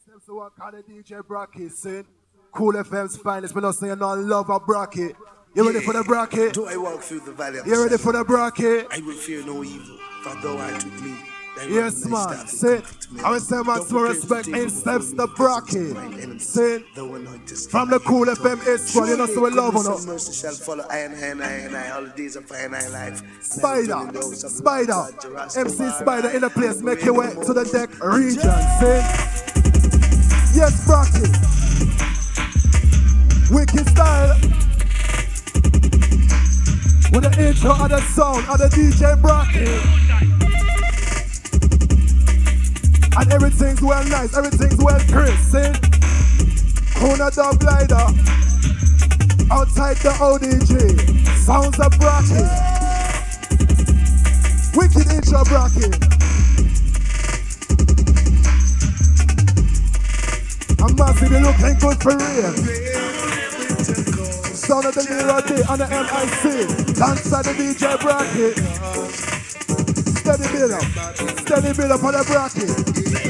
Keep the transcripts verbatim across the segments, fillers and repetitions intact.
Steps to one call the D J Bracket, see? Cool F M's finest, but not saying no love a bracket. You ready for the bracket? Do I walk through the valley of You ready for the bracket? I will fear no evil, for thou art with me. Yes, man. Sit. I will say maximum respect in steps the bracket. Sit. From the Cool F M squad, you know, so we love on us. Mercy shall follow I and I and I and I all the days of I and I life. Spider, Spider, M C Spider in the place, make your way to the deck region. Sit. Yes, bracket. Wicked style. With the intro of the sound of the D J bracket. And everything's well nice, everything's well crisp, see? Corner dub glider. Outside the O D G. Sounds of bracket. Wicked intro bracket. I'm massive, you looking good for real. Sound of the Nero D on the M I C. Alongside the D J bracket. Steady build up. Steady build up on the bracket.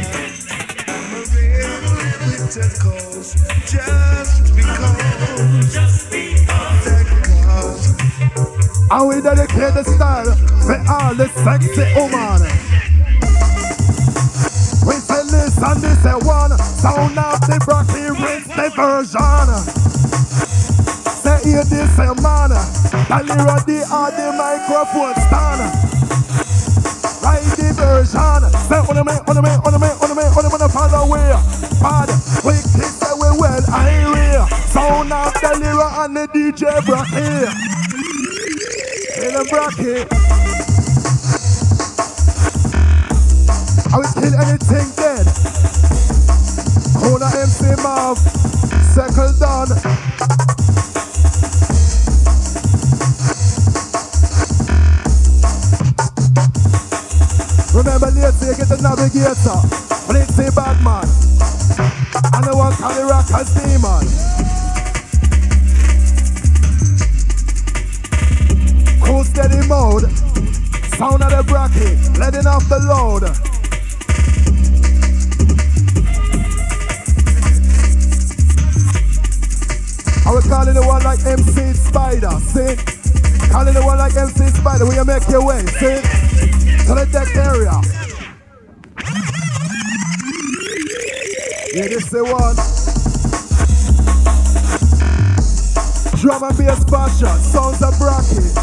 Just because, just because, just because. And we dedicate the style for all the sexy woman. We say listen, this is one sound of the bracket rinse the version. Say hear this a man, Dalira the on the microphone stand. Right the version. Say on the man, on the man, on the man, on the man, on the man, follow way. Bad, we kick say we well, I hear. Sound of the Lira and the D J bracket. In the bracket. I will kill anything dead. Corner M C Marv. Circle down. Remember later you get the navigator. When it's a bad man. And the one call the rockers demon. Cool steady mode. Sound of the bracket. Letting off the load. I was calling the one like M C Spider. See? Calling the one like M C Spider. Will you make your way? See? To the deck area. Yeah, this is the one. Drum and bass passion, sounds of bracket.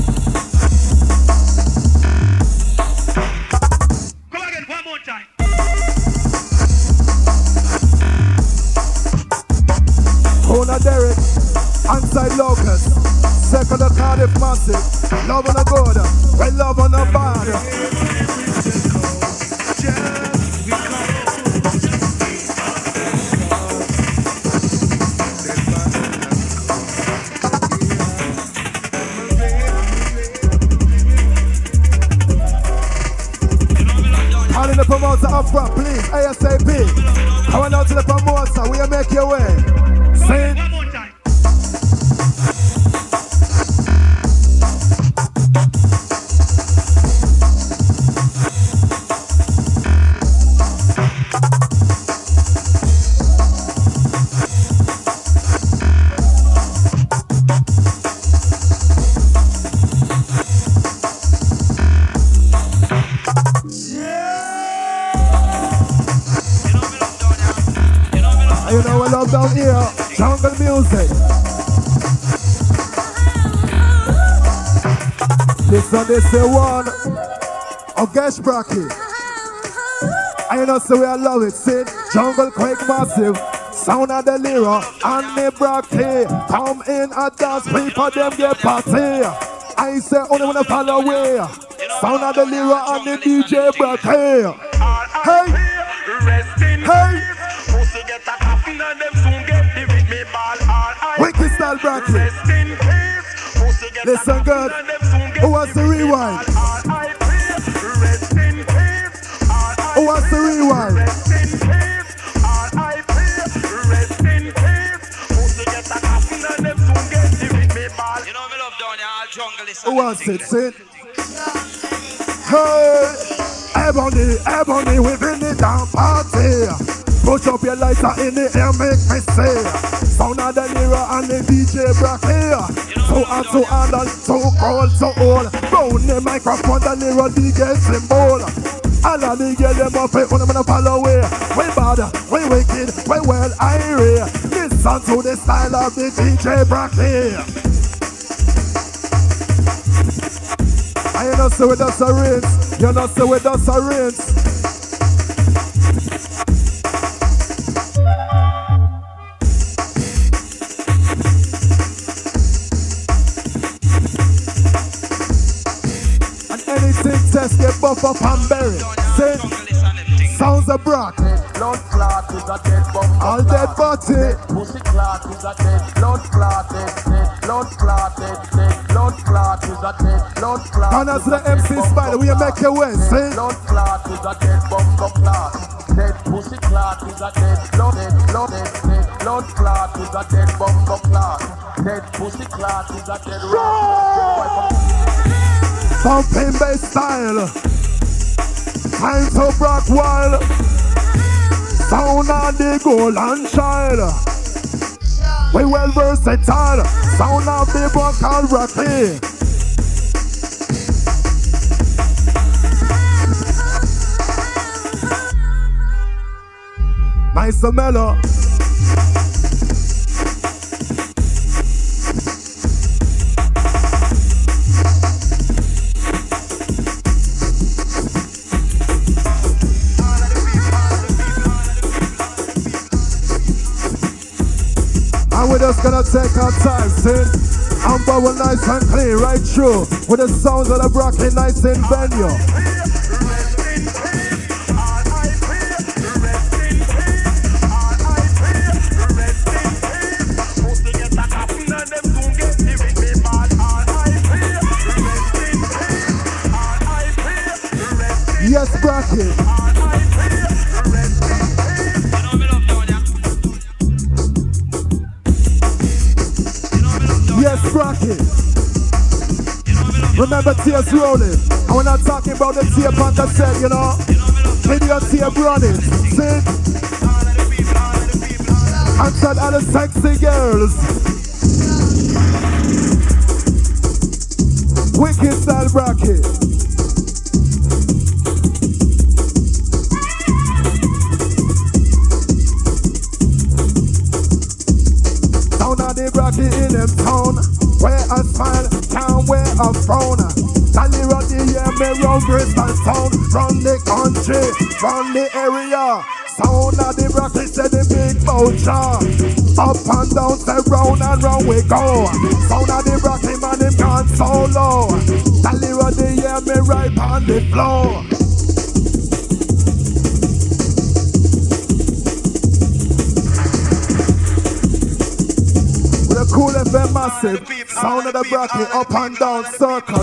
Come again, one more time. Corner Derek, Inside Locust, second of Cardiff Massive, love on a good, we love on a bad. Calling the promoter up front, please, ASAP. Coming out to the promoter, will you make your way? Sing. One more time. You know we love down here, jungle music. Listen, this is one of Gash Bracket. I you know so we love it, see? Jungle Quake Massive, sound of the Lira and the Bracket. Come in and dance, people them get party. I say only wanna follow way. Sound of the Lira and the D J Bracket. Hey, hey. Wicked style bracket. Listen good. Who wants to rewind? Who wants to rewind? Who wants it? Sit. Hey, Ebony, Ebony within the damn party. Push up your lighter in the air, make me say. Sound of the Nero and the D J Brock here. So hot, so hard, and so cold, so old. Round the microphone, the Nero D J symbol. All of the girls, them up it, when I'm gonna follow way. We bad, we wicked, we well irie. Listen to the style of the D J Brock here. I ain't not say with us a rinse. You're not say with us a rinse. And anything test get buff up and buried. Say, sounds of Brock. Blood clot is a dead bum. All dead body. Pussy clot is a dead. Blood clot is dead. Blood clot is dead. Blood clot is a dead. Blood clot. Turn us to the M C Spider. We make your way. See? Blood clot is a dead bum clot. Dead pussy clot is a dead. Blood dead. Blood dead. Dead. Blood clot is a dead bum clot. Dead pussy clot is a dead. Pumping bass style. Time to Brock wild. Sound of the golden child. We well versatile. Sound of the vocal Rocky. Nice and mellow. We're just gonna take our time, see? And bubble nice and clean, right through. With the sounds of the Brocky nice in venue. Yes, Brocky. Yes, Brocky. Remember tears rolling. And we're not talking about the tape on cassette, you know. Video tape running. See? Outside all the sexy girls. Wicked style Brocky. Brocky in them town, where I smile, town where I frown. Tally Roddy, yeah, me run Bristol town, from the country, from the area. Sound of the Brocky said the big boucher. Up and down, say round and round we go. Sound of the Brocky man, him gone solo. Tally Roddy, yeah, me right on the floor. Cool F M massive, sound of the Brocky, up and down circle.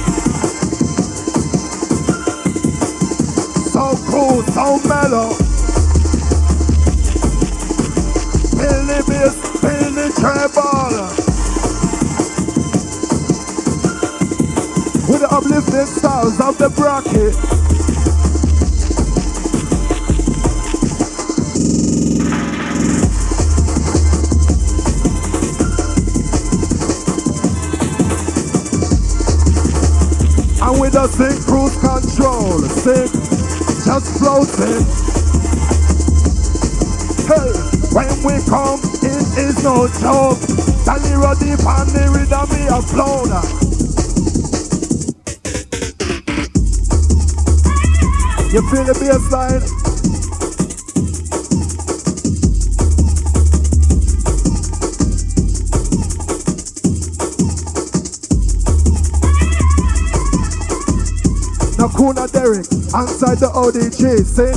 So cool, so mellow. Fill the bass, fill the treble. With the uplifting styles of the Brocky. We just sing cruise control, sing, just floating. Hey, when we come, it is no joke. Tally Roddy and the rhythm me a flown. You feel the bass line? Nakuna Derek, inside the O D G, see?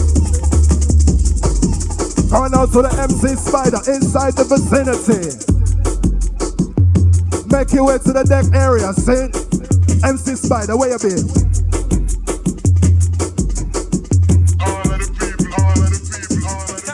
Going out to the M C Spider, inside the vicinity. Make your way to the deck area, see? M C Spider, where you be? All of the people, all of the people, all of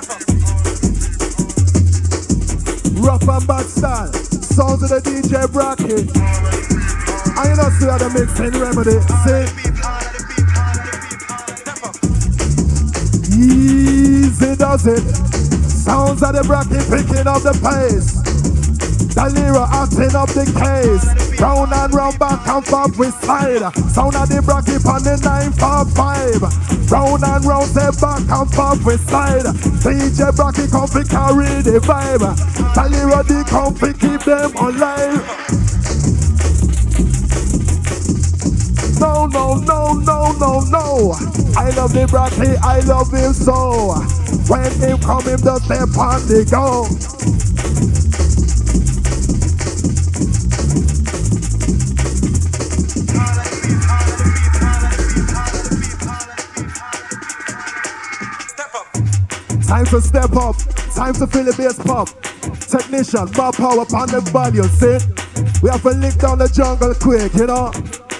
the people. Rough and bad style, sounds of the D J Brocky. I ain't not see how the mixing remedy, see? Easy down. does it. Sounds of the bracket picking up the pace. Dalira acting up the case. Round and round, back and forth we slide. Sound of the bracket on the nine four five. Round and round, say back and forth we slide. D J bracket come fi carry the vibe. Dalira the come fi keep them alive. No, no, no, no, no, no. I love the bracket, I love him so. When him come, him just step on the go. Time to step up, time to feel the bass pop. Technician, more power upon the volume, see? We have to lick down the jungle quick, you know?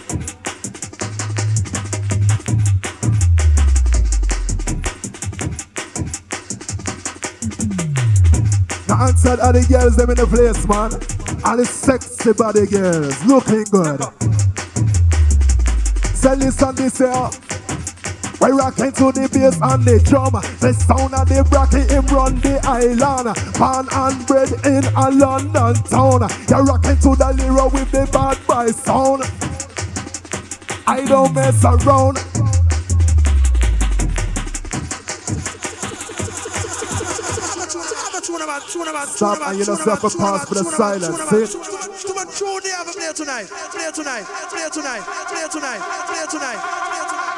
The answer are the girls, them in the place, man. And the sexy body girls, looking good. So listen this here. We rockin' to the bass and the drum. The sound of the bracket, him run the island. Pan and bread in a London town. You rockin' to the Lira with the bad boy sound. I don't mess around. Stop and you don't stop a pass for the silence. See? Too much true they have a play tonight. Play tonight. Play tonight. Play tonight. Play tonight. Play tonight.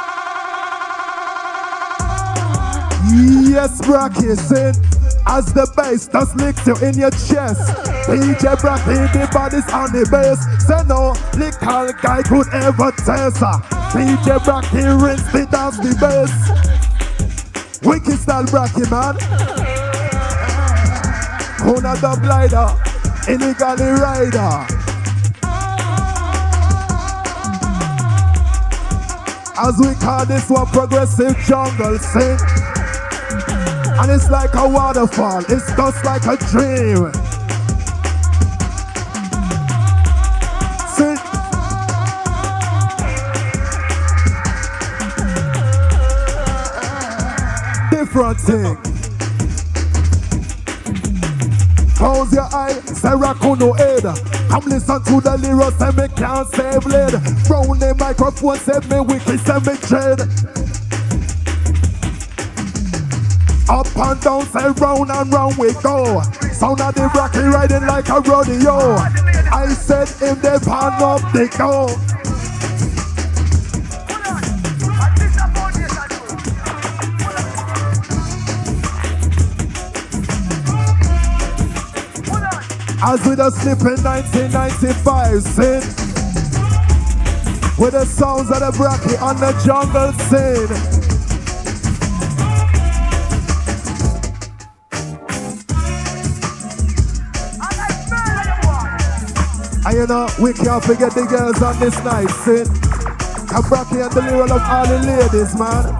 Yes, bracket, sin. As the bass just licks you in your chest. D J bracket, the body's on the bass. Say no, little guy could ever test her. D J bracket rinse the dance the bass. Wicked style bracket, man. Kuna the glider, illegally rider. As we call this one progressive jungle sing. And it's like a waterfall, it's just like a dream. Sing. Different thing. Close your eye, Sarah Kuno head. Come listen to the lyrics, say me can't save lead. Round the microphone, say me wicked, say me dread. Up and down, say round and round we go. Sound of the bracket riding like a rodeo. I said if they pan up, they go. As we just slip in nineteen ninety-five, sin. With the sounds of the bracket on the jungle scene. And you know, we can't forget the girls on this night, sin. And bracket and the lyric of all the ladies, man.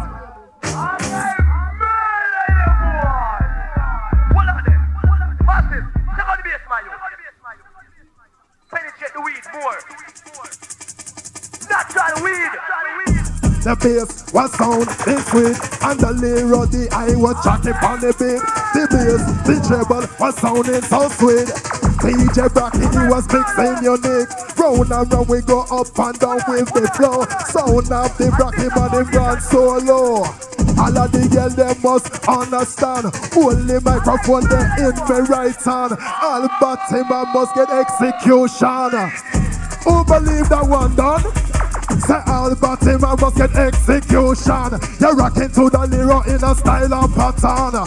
The bass was sound, it's sweet, and the lyric, the eye was jacking on the beat. The bass, the treble was sounding so sweet. D J bracket, he was mixing unique. Round and round we go up and down with the flow. Sound of the bracket, man, him gone so low. All of the girls, they must understand. Only microphone, they in my right hand. All but him, I must get execution. Who believe that one done? Say all but him, I must get execution. You're rocking to the lyric in a style and pattern.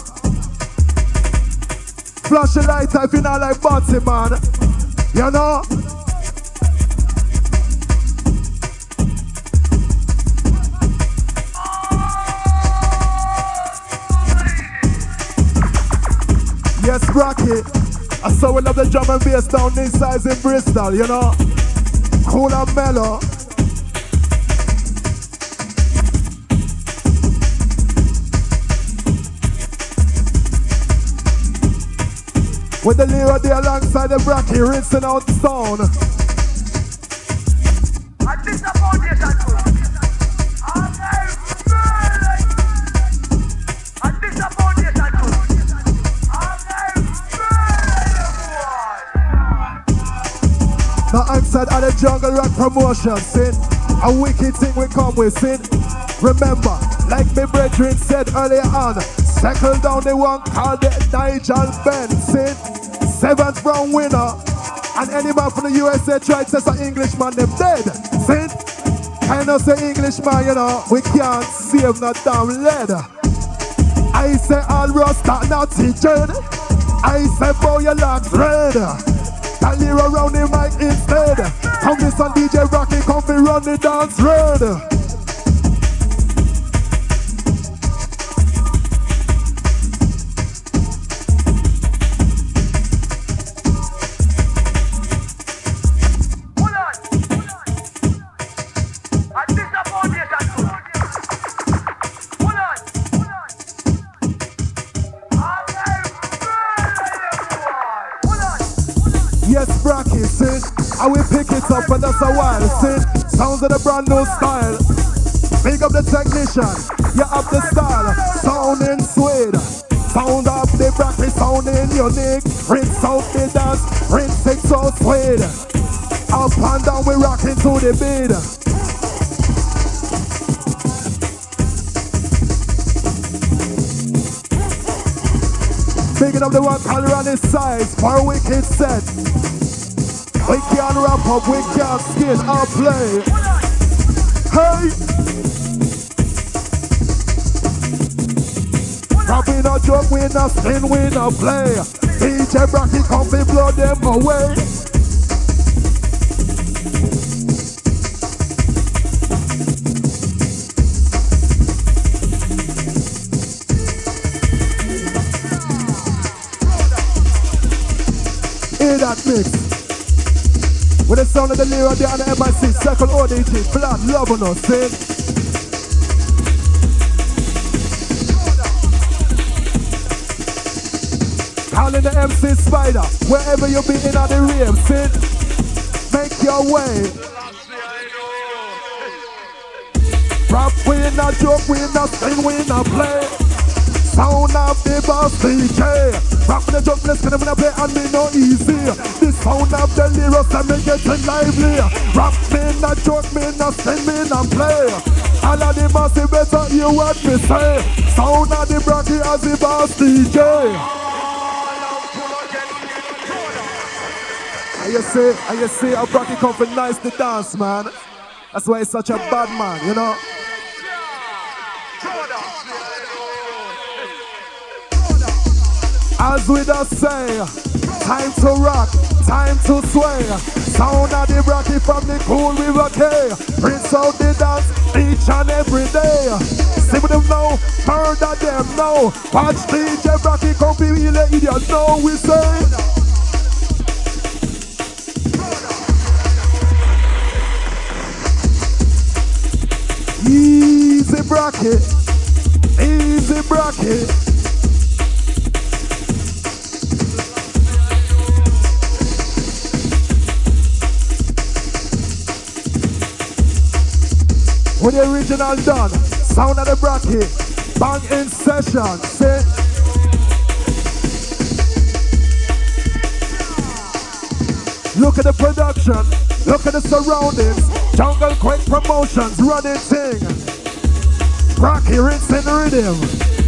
Flash a light if you not like Botsy, man. You know? Yes, bracket. I saw we love the drum and bass down inside in Bristol, you know? Cool and mellow. With the lyric there alongside the bracket, rinsing out the sound. I think the foundation too. I think the foundation too. Alongside other jungle rock promotion, sin. A wicked thing we come with, sin. Remember, like my brethren said earlier on, settle down the one called the Nigel Ben, sin. Seventh round winner. And any man from the U S A tried to say an Englishman, them dead, sin. I know say Englishman, you know, we can't save no damn lead. I say all Rasta not teaching. I say boy your locks red. Tell you around the mic instead. Come this on D J Rocky, come fi run the dance red. Hold on, hold on. I disappoint you, that too. Hold on, hold on. I'm like, hold on, hold on. Yes, Bracky, sin. I will pick it up and that's a while, sin. Sounds of the brand new style. Big up the technician, you have the style. Sounding sweet. Sound of the Bracky, sounding unique. Rinse out the dance, rinse it so sweet. Up and down we rocking to the beat. Picking up the one color on his size for a wicked set. We can't wrap up, we can't skin or play. Hey! Rapping no joke, we no skin, we no play. D J Bracky come fi blow them away. Hear that mix. With the sound of the Lira there on the M I C, Circle O D G, blood loving us, see? Calling the M C Spider, wherever you be in on the rave, see? Make your way. Rap, we not joke, we not sing, we not play. Sound of the boss D J. Rap with the jump, let's get them in a play and me no easy. The sound of the lyrics and me getting lively. Rap me not joke, me not sing, me not play. All of the boss, you better hear what me say. Sound of the Bracky as the boss D J. And you see, and you see how Bracky come for nice to dance, man. That's why he's such a bad man, you know. As we just say, time to rock, time to sway. Sound of the Bracky from the cool River K. Rinse out the dance each and every day. See with them now, murder them now. Watch D J Bracky come be real idiot, know we say. Easy Bracky, easy Bracky. When the original done, sound of the Bracky, bang in session, see? Look at the production, look at the surroundings, Jungle Quick Promotions, running thing. Bracky rinsing rhythm.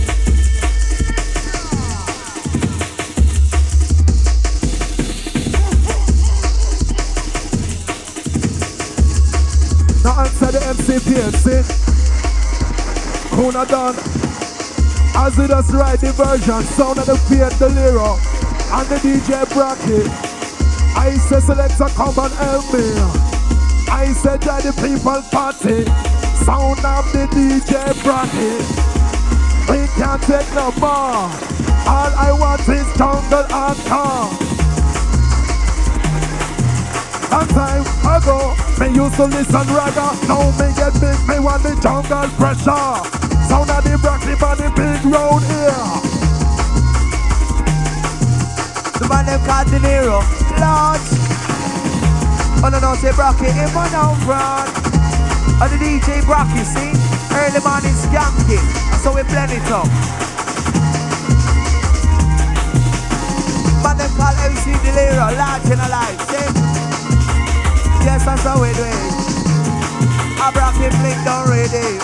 Now answer the M C P S, see? Kuna done. As we just ride the version, sound of the Fiat Deliro and the D J Bracky. I say select a come and help me. I said that the people party. Sound of the D J Bracky. We can't take no more. All I want is jungle and car. Long time ago, me used to listen ragga. Now me get big, me want the jungle pressure. Sound of the Bracky by the big road here. The man them called De Niro, Lord. Oh no no, say Bracky, him on down front. And the D J Bracky, see? Early morning skanking, so we blend it up. Man them call M C De Niro, large in a life, see? that's how we do it. I brought him blink down ready.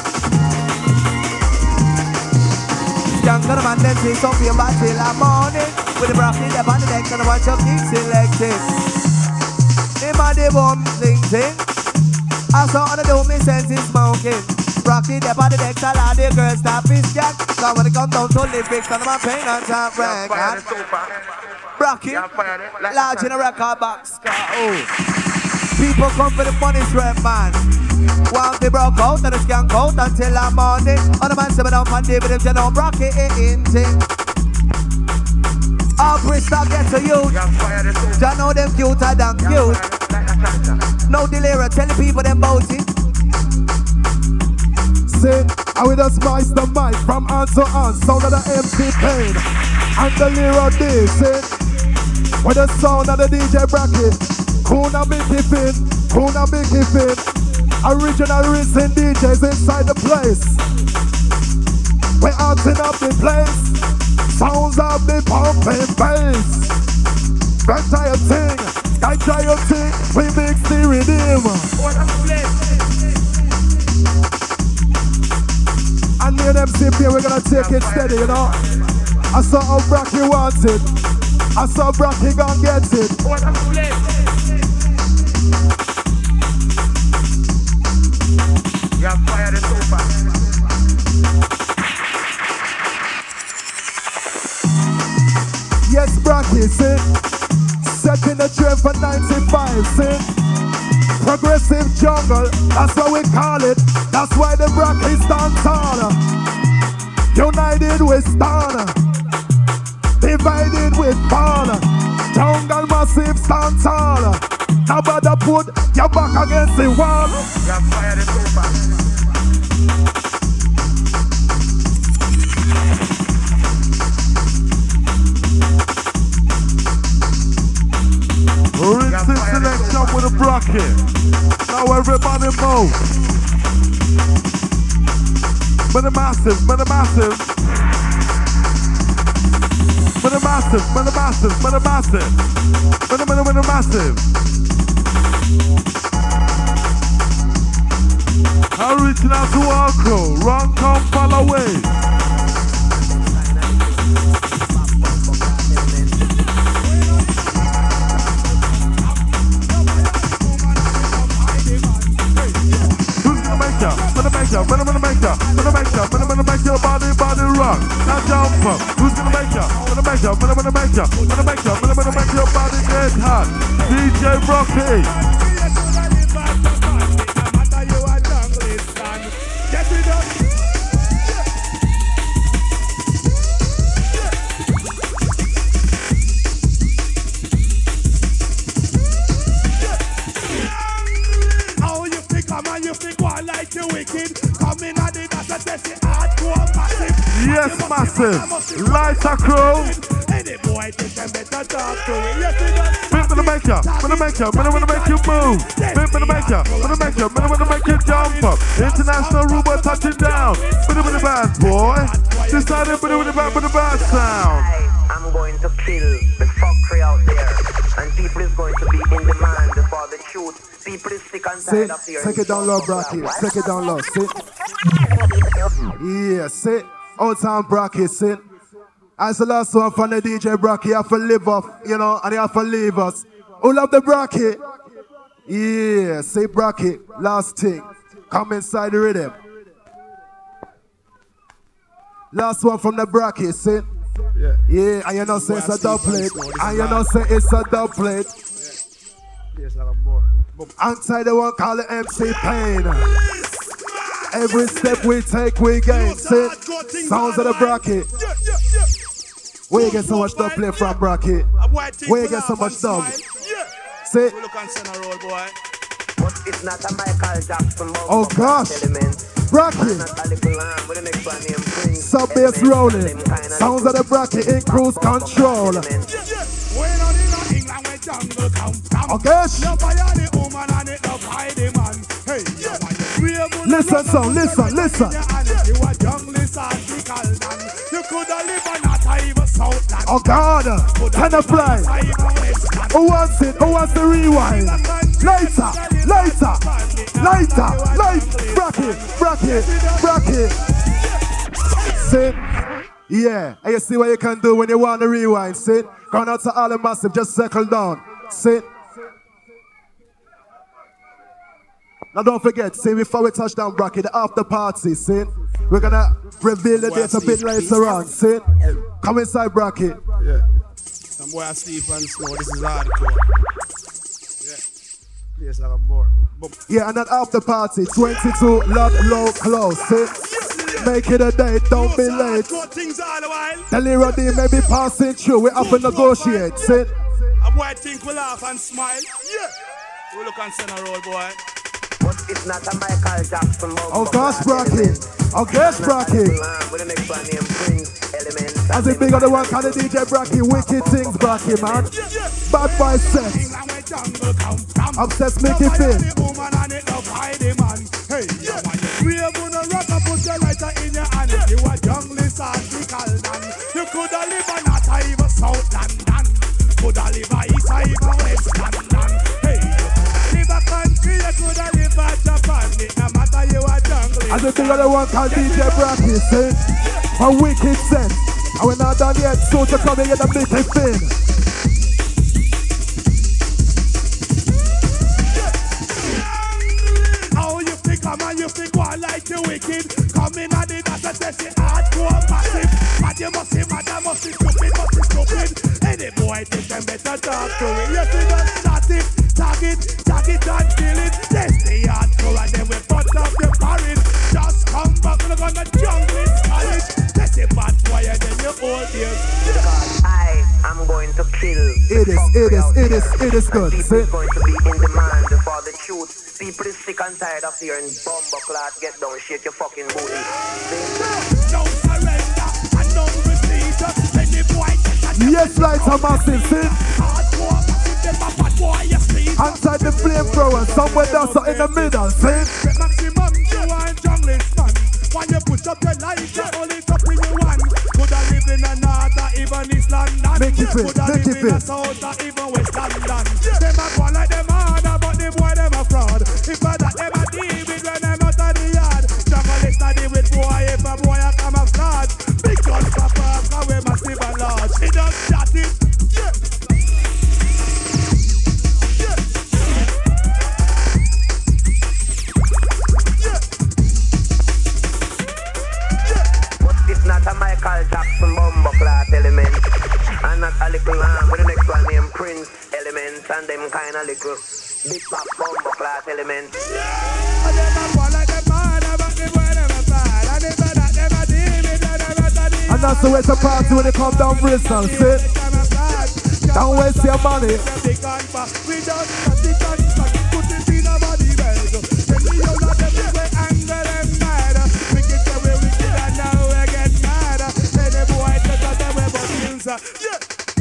Younger man, them say something about till the morning. With the broccoli, the body next, and a bunch of things selected. Him and the bomb sing sing. I saw on the dome, me sense is smoking. Broccoli, the body next, and all the girls stop his jack. So when it comes down to Olympics, and I'm paying on top rank. Broccoli, large in a record box. Oh. People come for the money strap, man. While they broke out and the skank out until the morning. On the man seven down on David if you know Brocky in thing. All Bristol get to you. You know them cuter than cute. No delay, tell the people them about it. Sit, I will just slice the mic from hand to hand. Sound of the M C Pain and the Lyra D. Sit, with the sound of the D J Bracket. Kuna Big Hiffin, Kuna Big Hiffin. Original racing D Js inside the place. We're acting up the place. Sounds of the pumping bass. Reptile thing, sky giant thing. We mix the rhythm. And near them sip here, we're gonna take it steady, you know. I saw how Brocky wants it. I saw Brocky gon' get it. You're fired so fast. Yes, Brocky, see? Setting the trend for ninety-five, see? Progressive jungle, that's what we call it. That's why the Brocky stand tall. United we stand. Divided we fall. Jungle massive stand tall. Now better put your back against the wall. You're fired so fast. Rinsing selection with a bracket. Now everybody move. But the massive, but the massive. But the massive, but the massive, but the massive. But the, but the, but the massive. I'm reaching out to our crew. Run, come, fall away. Gonna make ya, gonna gonna make ya, gonna make ya, gonna gonna make your body, body rock. Now jump up. Who's gonna make ya? Gonna make ya, gonna gonna make ya, gonna make ya, gonna gonna make your body get hot. D J Brocky. Yes, massive. Lighter crew. Bit for the maker, for the maker, but I wanna make you move. Bit for the maker, for the maker, but I wanna make you jump up. International Ruba touching down. Bit with the bad boy. Decided bit with the bad with the bad sound. I'm going to kill the fuckery out there. And people is going to be in demand for the truth. People is sick and tired of hearing. Take it down low, Brocky. Take it down low. Sit. Yeah, sit. Old Town Brocky, sit. As the last one from the D J Brocky, you have to live off, you know, and you have to leave us. Who love the Brocky? Yeah, say Brocky. Last thing. Come inside the rhythm. Last one from the Brocky, sit. Yeah, yeah, and you know say it's a doublet. And you know say it's a doublet. Outside the one call it M C Pain. Every step we take we gain. Sit. Sounds of the Brocky. Where you get so much dub play from Brocky? Where you get so much dub? Sit. Oh gosh. Brocky. Sub bass rolling. Sounds of the Brocky in cruise control. Oh gosh. Listen, so listen, listen. Oh God, can I play? Who wants it? Who wants the rewind? lighter, lighter, lighter, light, bracket, bracket, bracket. Sit. Yeah, and you see what you can do when you want to rewind. Sit. Going out to all the massive, just settle down. Sit. Now don't forget, see, before we touch down bracket, the after party, see? We're gonna reveal the date a bit later on, see? Come inside bracket. Yeah. Some boy asleep and snow, this is hardcore. Yeah. Place like a more. Yeah, and that after party, twenty-two, lock, low, close, see? Make it a day, don't be late. The Lero D may be passing through, we have to negotiate, see? A boy think we laugh and smile. Yeah. We look and send a roll, boy. But it's not a Michael Jackson. Oh gosh, bracket. Oh gosh, bracket. With the next one named Prince Element. As a big other one called the D J Bracky, wicked things Bracky, man. Bad boy sex. Obsessed Mickey Finn. Hey, we are gonna rock and put your lighter in your hand. If you are junglist article, man, you coulda live a not even South London. Coulda live a East or even West London. Hey, live a country, you coulda live a Japan. It no matter you are junglist. As a big other one called D J Bracky, see? A wicked sense. And we're not done yet, so to come and get a Mickey Finn. How you think come and you think one like you wicked? Come in and it doesn't test it hardcore massive. But you must be mad, you must be stupid, must be stupid. Any boy think them better talk to it. You see that static, tag it, tag it and kill it. Test the hardcore and then we put up your parrot. Just come back, look on the jungle college. Test the bad boy and then you hold years. I am going to kill. It is, it is, it is, it is good. People is going to be in demand for the truth. People is sick and tired of hearing bomber class. Get down, shake your fucking booty. Don't surrender and don't retreat. Any boy yes, lights are massive, see? Outside the flamethrower, somewhere down so in the middle, see? Maximum, you want junglist man. When you push up your life, you hold it up when you want. Coulda live in a north or even East London. Make it fit, Coulda make live it in a fit. south or even West London. Them a go like them harder, but the boy them a fraud. If I that them a deal with when them out of the yard. Junglist a deal with boy if a boy a come a fraud. Big guns pop up, cause we massive and large. He just shot it. Yeah. Not a Michael Jackson bomber class element. And not a little lamb with the next one named Prince Element. And them kind of little big back bomber class element. And that's the way to party when they come down Bristol, see? Don't waste your money. Yeah.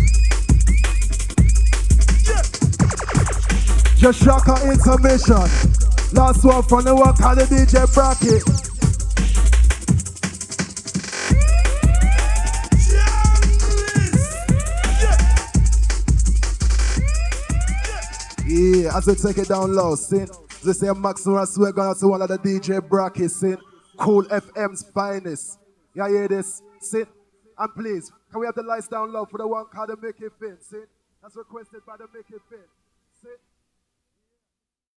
Just shocker intermission. Last one from the one called the D J Bracket. Yeah, as we take it down low, see? They say Maximum as we're going to one of the D J Bracket, see? Cool F M's finest. Yeah, hear this? See? And please, can we have the lights down low for the one called the Mickey Finn, see? That's requested by the Mickey Finn.